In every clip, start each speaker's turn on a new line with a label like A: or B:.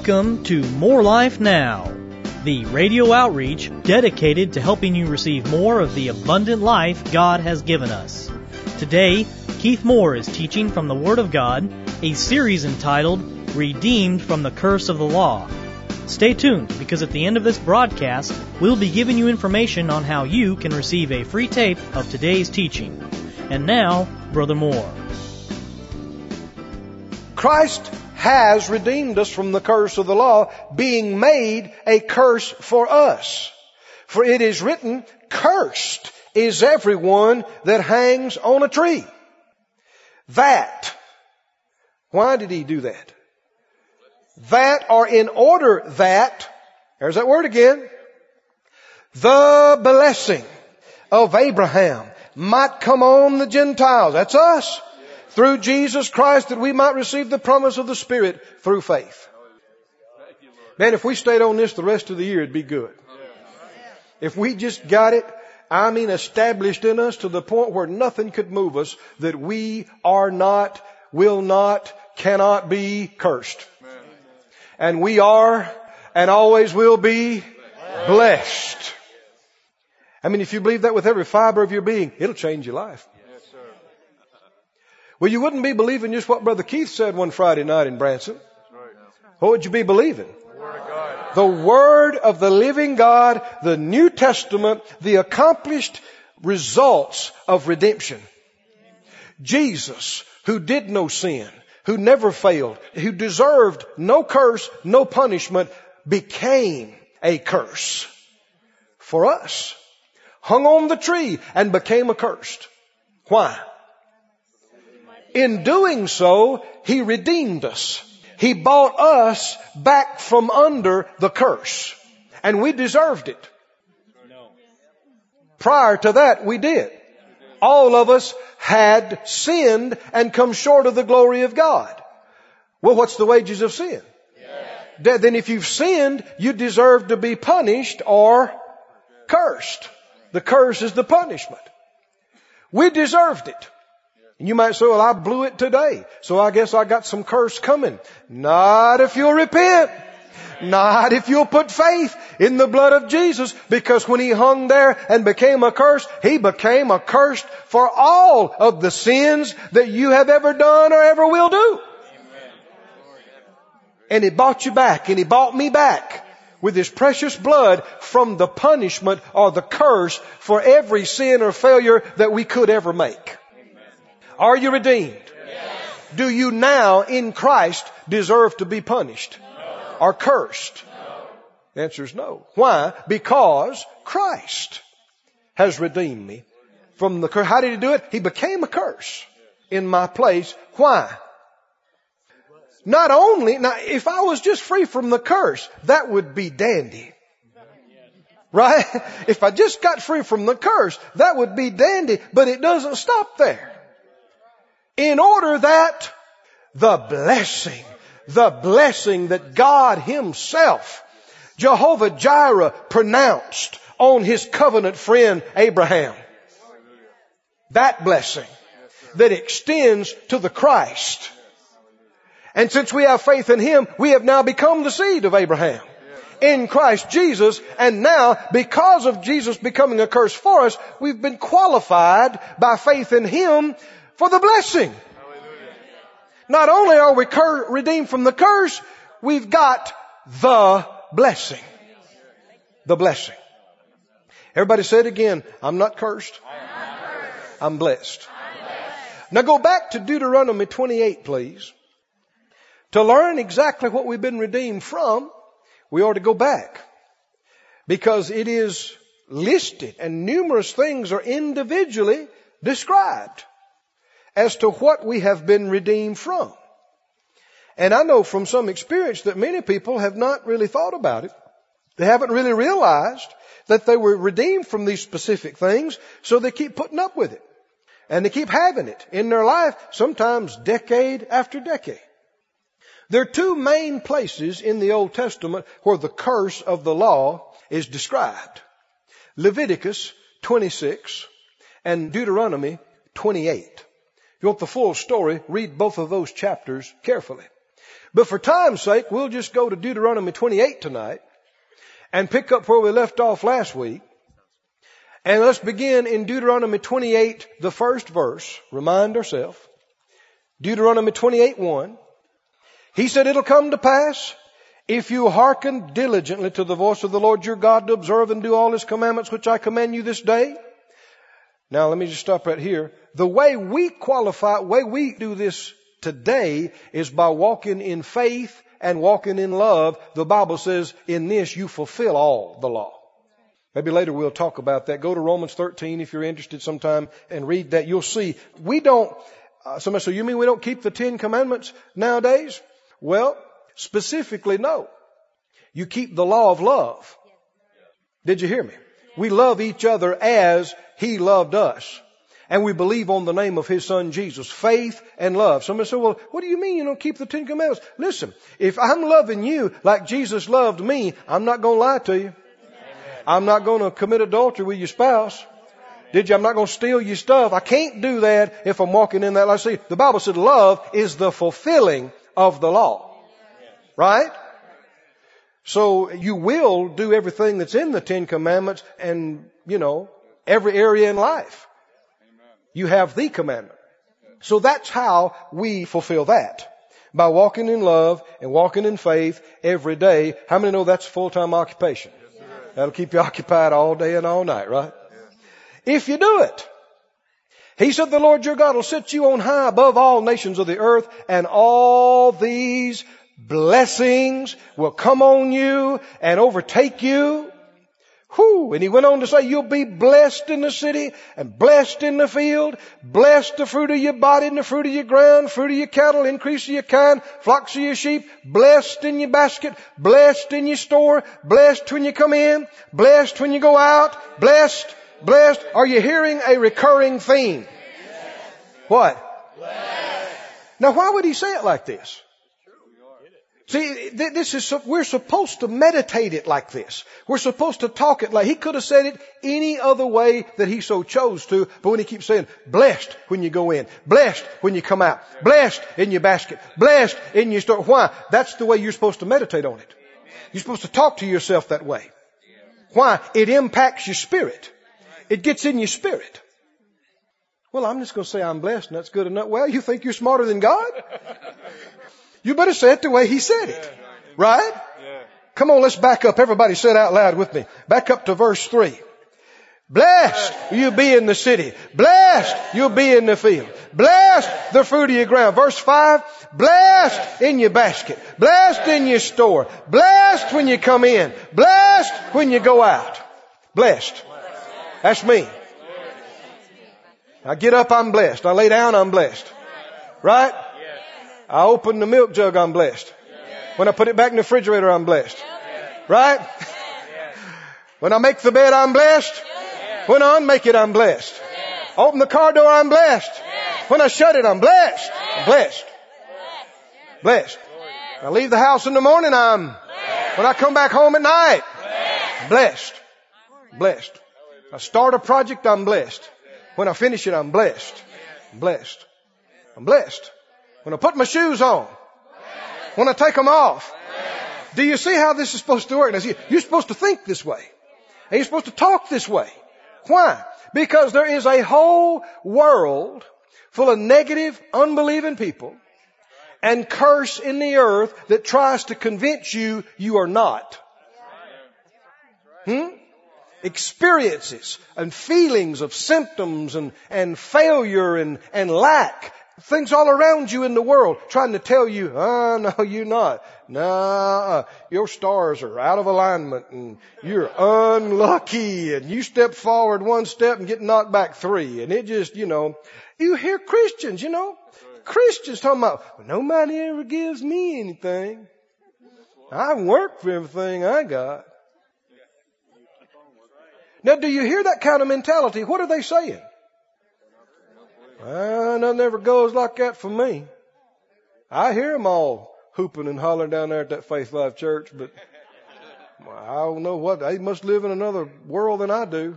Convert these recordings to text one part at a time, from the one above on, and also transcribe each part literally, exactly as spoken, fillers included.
A: Welcome to More Life Now, the radio outreach dedicated to helping you receive more of the abundant life God has given us. Today, Keith Moore is teaching from the Word of God, a series entitled Redeemed from the Curse of the Law. Stay tuned, because at the end of this broadcast, we'll be giving you information on how you can receive a free tape of today's teaching. And now, Brother Moore.
B: Christ has redeemed us from the curse of the law, being made a curse for us. For it is written, cursed is everyone that hangs on a tree. That. Why did he do that? That, or in order that, there's that word again, the blessing of Abraham might come on the Gentiles. That's us. Through Jesus Christ, that we might receive the promise of the Spirit through faith. Man, if we stayed on this the rest of the year, it'd be good. If we just got it, I mean established in us to the point where nothing could move us, that we are not, will not, cannot be cursed. And we are and always will be blessed. I mean, if you believe that with every fiber of your being, it'll change your life. Well, you wouldn't be believing just what Brother Keith said one Friday night in Branson. What would you be believing? The Word of God. The Word of the living God, the New Testament, the accomplished results of redemption. Jesus, who did no sin, who never failed, who deserved no curse, no punishment, became a curse for us. Hung on the tree and became accursed. Why? In doing so, He redeemed us. He bought us back from under the curse. And we deserved it. Prior to that, we did. All of us had sinned and come short of the glory of God. Well, what's the wages of sin? Death. Then if you've sinned, you deserve to be punished or cursed. The curse is the punishment. We deserved it. And you might say, well, I blew it today, so I guess I got some curse coming. Not if you'll repent. Not if you'll put faith in the blood of Jesus, because when He hung there and became a curse, He became accursed for all of the sins that you have ever done or ever will do. And He bought you back, and He bought me back with His precious blood from the punishment or the curse for every sin or failure that we could ever make. Are you redeemed? Yes. Do you now in Christ deserve to be punished? No. Or cursed? No. The answer is no. Why? Because Christ has redeemed me from the curse. How did He do it? He became a curse in my place. Why? Not only, now if I was just free from the curse, that would be dandy. Right? If I just got free from the curse, that would be dandy. But it doesn't stop there. In order that the blessing, the blessing that God Himself, Jehovah Jireh, pronounced on His covenant friend Abraham. That blessing that extends to the Christ. And since we have faith in Him, we have now become the seed of Abraham in Christ Jesus. And now, because of Jesus becoming a curse for us, we've been qualified by faith in Him for the blessing. Hallelujah. Not only are we cur- redeemed from the curse, we've got the blessing. The blessing. Everybody say it again. I'm not cursed. I'm, not cursed. I'm, blessed. I'm blessed. Now go back to Deuteronomy twenty-eight, please. To learn exactly what we've been redeemed from, we ought to go back. Because it is listed and numerous things are individually described as to what we have been redeemed from. And I know from some experience that many people have not really thought about it. They haven't really realized that they were redeemed from these specific things, so they keep putting up with it. And they keep having it in their life, sometimes decade after decade. There are two main places in the Old Testament where the curse of the law is described. Leviticus twenty-six and Deuteronomy twenty-eight. If you want the full story, read both of those chapters carefully. But for time's sake, we'll just go to Deuteronomy twenty-eight tonight and pick up where we left off last week. And let's begin in Deuteronomy twenty-eight, the first verse. Remind ourselves. Deuteronomy twenty-eight, one. He said, it'll come to pass, if you hearken diligently to the voice of the Lord your God to observe and do all His commandments which I command you this day. Now let me just stop right here. The way we qualify, the way we do this today is by walking in faith and walking in love. The Bible says, in this you fulfill all the law. Maybe later we'll talk about that. Go to Romans thirteen if you're interested sometime and read that. You'll see we don't, uh, somebody say, you mean we don't keep the Ten Commandments nowadays? Well, specifically, no. You keep the law of love. Did you hear me? We love each other as He loved us. And we believe on the name of His Son Jesus. Faith and love. Somebody say, well, what do you mean you don't keep the Ten Commandments? Listen, if I'm loving you like Jesus loved me, I'm not going to lie to you. I'm not going to commit adultery with your spouse. Did you? I'm not going to steal your stuff. I can't do that if I'm walking in that. Like I see, the Bible said love is the fulfilling of the law. Right? So you will do everything that's in the Ten Commandments and, you know, every area in life. You have the commandment. So that's how we fulfill that. By walking in love and walking in faith every day. How many know that's a full-time occupation? That'll keep you occupied all day and all night, right? If you do it. He said, the Lord your God will set you on high above all nations of the earth, and all these blessings will come on you and overtake you. Whew. And he went on to say, you'll be blessed in the city and blessed in the field, blessed the fruit of your body and the fruit of your ground, fruit of your cattle, increase of your kind, flocks of your sheep, blessed in your basket, blessed in your store, blessed when you come in, blessed when you go out, blessed, blessed. Are you hearing a recurring theme? What? Blessed. Now why would he say it like this? See, this is, we're supposed to meditate it like this. We're supposed to talk it like, he could have said it any other way that he so chose to, but when he keeps saying, blessed when you go in, blessed when you come out, blessed in your basket, blessed in your store. Why? That's the way you're supposed to meditate on it. You're supposed to talk to yourself that way. Why? It impacts your spirit. It gets in your spirit. Well, I'm just going to say I'm blessed and that's good enough. Well, you think you're smarter than God? You better say it the way he said it. Right? Come on, let's back up. Everybody say it out loud with me. Back up to verse three. Blessed you'll be in the city. Blessed you'll be in the field. Blessed the fruit of your ground. Verse five. Blessed in your basket. Blessed in your store. Blessed when you come in. Blessed when you go out. Blessed. That's me. I get up, I'm blessed. I lay down, I'm blessed. Right? I open the milk jug, I'm blessed. When I put it back in the refrigerator, I'm blessed. Right? When I make the bed, I'm blessed. When I unmake it, I'm blessed. Open the car door, I'm blessed. When I shut it, I'm blessed. I'm blessed. Blessed. When I leave the house in the morning, I'm. When I come back home at night, blessed. Blessed. I start a project, I'm blessed. When I finish it, I'm blessed. I'm blessed. I'm blessed. When I put my shoes on. When I take them off. Do you see how this is supposed to work? Now, see, you're supposed to think this way. And you're supposed to talk this way. Why? Because there is a whole world full of negative, unbelieving people and curse in the earth that tries to convince you you are not. Hmm? Experiences and feelings of symptoms and, and failure and, and lack. Things all around you in the world trying to tell you, oh, no, you're not. No, your stars are out of alignment and you're unlucky and you step forward one step and get knocked back three. And it just, you know, you hear Christians, you know, Christians talking about, well, nobody ever gives me anything. I work for everything I got. Now, do you hear that kind of mentality? What are they saying? Well, nothing ever goes like that for me. I hear them all hooping and hollering down there at that Faith Life Church, but well, I don't know what. They must live in another world than I do.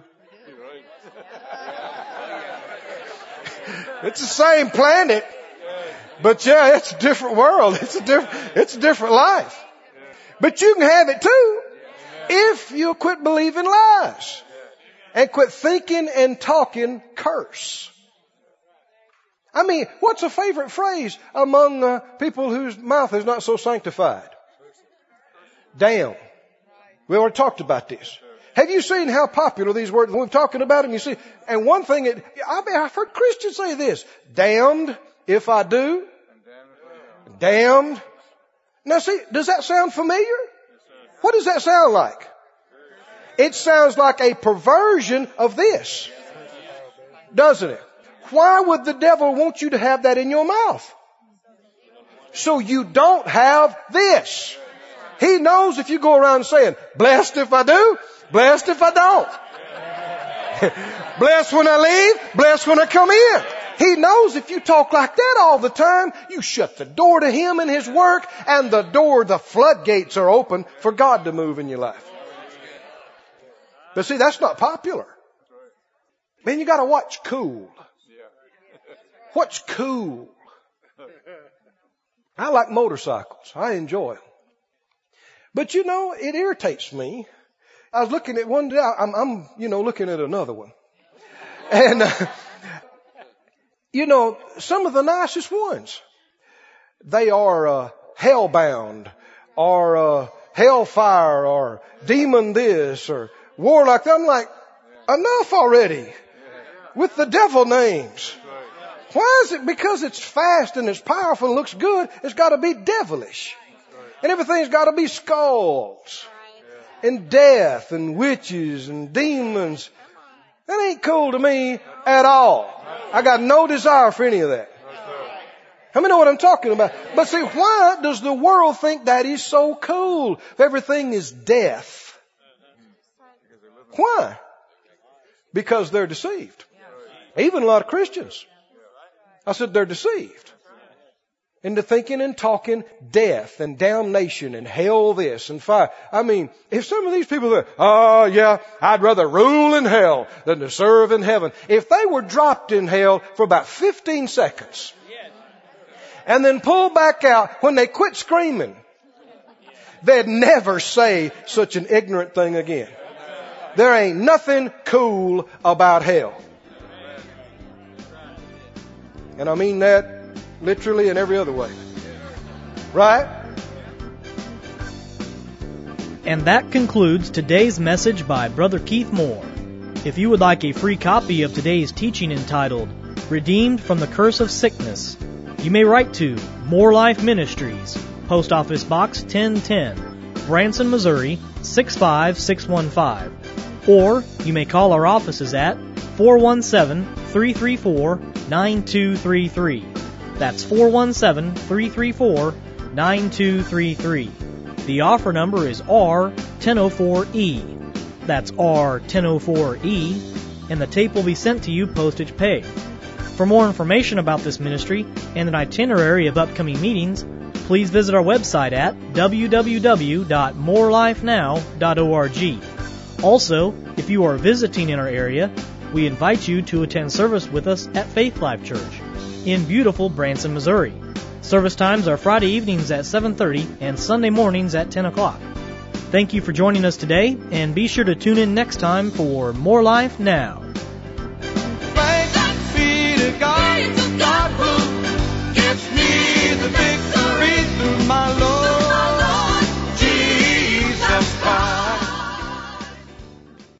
B: It's the same planet. But yeah, it's a different world. It's a different, it's a different life. But you can have it too if you quit believing lies and quit thinking and talking curse. I mean, what's a favorite phrase among uh, people whose mouth is not so sanctified? Damn. We already talked about this. Have you seen how popular these words, when we're talking about them, you see, and one thing, it, I mean, I've heard Christians say this, damned if I do, damned. Now see, does that sound familiar? What does that sound like? It sounds like a perversion of this, doesn't it? Why would the devil want you to have that in your mouth? So you don't have this. He knows if you go around saying, blessed if I do, blessed if I don't. Blessed when I leave, blessed when I come in. He knows if you talk like that all the time, you shut the door to him and his work, and the door, the floodgates are open for God to move in your life. But see, that's not popular. Man, you gotta watch cool. What's cool? I like motorcycles. I enjoy them. But you know, it irritates me. I was looking at one day, I'm, I'm you know, looking at another one. And, uh, you know, some of the nicest ones, they are uh, hellbound or uh, hellfire or demon this or warlock. I'm like, enough already with the devil names. Why is it? Because it's fast and it's powerful and looks good, it's got to be devilish. And everything's got to be skulls and death and witches and demons. That ain't cool to me at all. I got no desire for any of that. How many know what I'm talking about? But see, why does the world think that is so cool? If everything is death. Why? Because they're deceived. Even a lot of Christians. I said they're deceived into thinking and talking death and damnation and hell this and fire. I mean, if some of these people are, oh yeah, I'd rather rule in hell than to serve in heaven. If they were dropped in hell for about fifteen seconds and then pulled back out when they quit screaming, they'd never say such an ignorant thing again. There ain't nothing cool about hell. And I mean that literally in every other way. Right?
A: And that concludes today's message by Brother Keith Moore. If you would like a free copy of today's teaching entitled, Redeemed from the Curse of Sickness, you may write to More Life Ministries, Post Office Box ten ten, Branson, Missouri, six five six one five. Or you may call our offices at four one seven, three three four, nine two three three. That's four one seven, three three four, nine two three three. The offer number is R ten oh four E. That's R ten oh four E, and the tape will be sent to you postage paid. For more information about this ministry and an itinerary of upcoming meetings, please visit our website at w w w dot more life now dot org. Also, if you are visiting in our area, we invite you to attend service with us at Faith Life Church in beautiful Branson, Missouri. Service times are Friday evenings at seven thirty and Sunday mornings at ten o'clock. Thank you for joining us today, and be sure to tune in next time for More Life Now.